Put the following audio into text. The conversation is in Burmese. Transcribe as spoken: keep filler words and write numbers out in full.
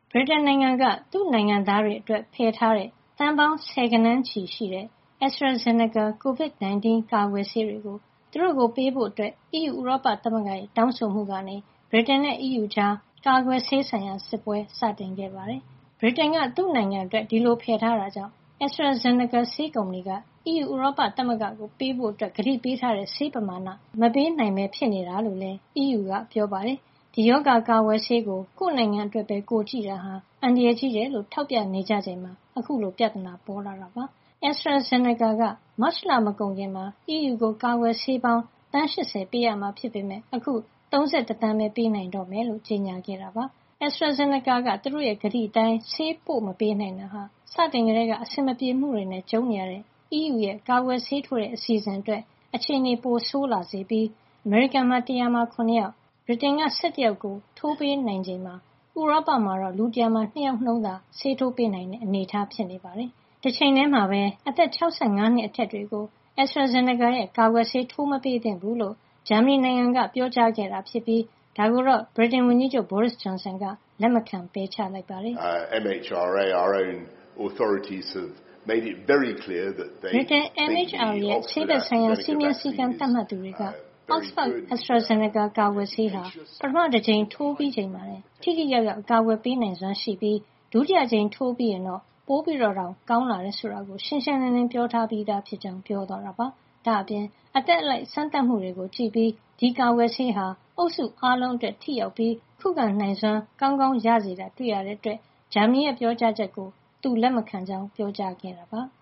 ဗြိတိန်နိုင်ငံကသူ့နိုင်ငံသားတွေအတွက်ဖယ်ထားတဲ့သန်းပေါင်းဆယ်ဂဏန်းချီရှိတဲ့ AstraZeneca ကိုဗစ် ၁၉ ကာကွယ်ဆေးတွေကိုသူတို့ကိုပေးဖို့အီးယူဥရောပသမဂ္ဂရဲ့တောင်းဆိုမှုကနေဗြိတိန်နဲ့အီးယူကြားကာကွယ်ဆေးဆိုင်ရာစစ်ပွဲစတင်ခဲ့ပါတယ်။ဗြိတိန်ကသူ့နိုင်ငံအတွက်ဒီလိုဖယ်ထားတာကြောင့် AstraZeneca ဆေးကုမ္ပဏီကအီးယူဥရောပသမဂ္ဂကိုပေးဖို့ကတိပေးထားတဲ့ဆေးပမာဏမပေးနိုင်ပဲဖြစ်နေတာလို့လည်းအီးယူကပြောပါတယ်။ဒီရောဂါကာကွယ်ဆေးကိုကိုယ့်နိုင်ငံအတွက်ပဲကိုကြည့်တာဟာအန္တရာယ်ကြီးတယ်လို့ထောက်ပြနေကြချိန်မှာအခုလိုပြဿနာပေါ်လာတာပါ။ AstraZeneca ကမတ်လမကုန်ခင်မှာအီးယူကိုကာကွယ်ဆေးပေါင်းသန်း၈၀ပေးရမှာဖြစ်ပေမယ့်အခု၃၁သန်းပဲပေးနိုင်တော့မယ်လို့ကြေညာခဲ့တာပါ။ AstraZeneca ကသူတို့ရဲ့ကတိအတိုင်းဆေးပို့မပေးနိုင်တာဟာစတင်ကတည်းကအဆင်မပြေမှုတွေနဲ့ကြုံနေရတဲ့အီးယူရဲ့ကာကွယ်ဆေးထိုးတဲ့အစီအစဉ်အတွက်အခြေအနေပိုဆိုးလာစေပြီးအမေရိကန်မှာတရာမှာ၇ယောက်ဗြိတိန်က၁၁ယောက်ကိုထိုးပေးနိုင်ချိန်မှာဥရောပမှာတော့လူတရာမှာ၂ယောက်နှုန်းသာဆေးထိုးပေးနိုင်တဲ့အနေအထားဖြစ်နေပါတယ်။တချိန်တည်းမှာပဲအသက်၆၅နှစ်အထက်တွေကို AstraZeneca ရဲ့ကာကွယ်ဆေးထိုးမပေးသင့်ဘူးလို့ဂျာမနီနိုင်ငံကပြောကြားခဲ့တာဖြစ်ပြီးဒါကိုတော့ဗြိတိန်ဝန်ကြီးချုပ် Boris Johnson ကလက်မခံပယ်ချလိုက်ပါတယ်။ M H R A, our own authorities have made it very clear that they ဗြိတိန် M H R A ရဲ့ဆေးဘက်ဆိုင်ရာစည်းမျဉ်းစည်းကမ်းသတ်မှတ်သူတွေက Oxford AstraZeneca ကာကွယ်ဆေးဟာပထမတကြိမ်ထိုးပြီးချိန်မှာထိထိရောက်ရောက်အကာကွယ်ပေးနိုင်စွမ်းရှိပြီးဒုတိယကြိမ်ထိုးပြီးရင်တော့ပိုပြီးတော့တောင်ကောင်းလာတယ်ဆိုတာကိုရှင်းရှင်းလင်းလင်းပြောထားပြီးသားဖြစ်ကြောင်းပြောသွားတာပါ။ဒါ့အပြင်အသက်အလိုက်စမ်းသပ်မှုတွေကိုကြည့်ပြီးဒီကာကွယ်ဆေးဟာအုပ်စုအားလုံးအတွက်ထိရောက်ပြီးခုခံနိုင်စွမ်းကောင်းကောင်းရစေတာတွေ့ရတဲ့အတွက်ဂျာမနီရဲ့ပြောကြားချက်ကိုသူလက်မခံကြောင်းပြောကြားခဲ့တာပါ။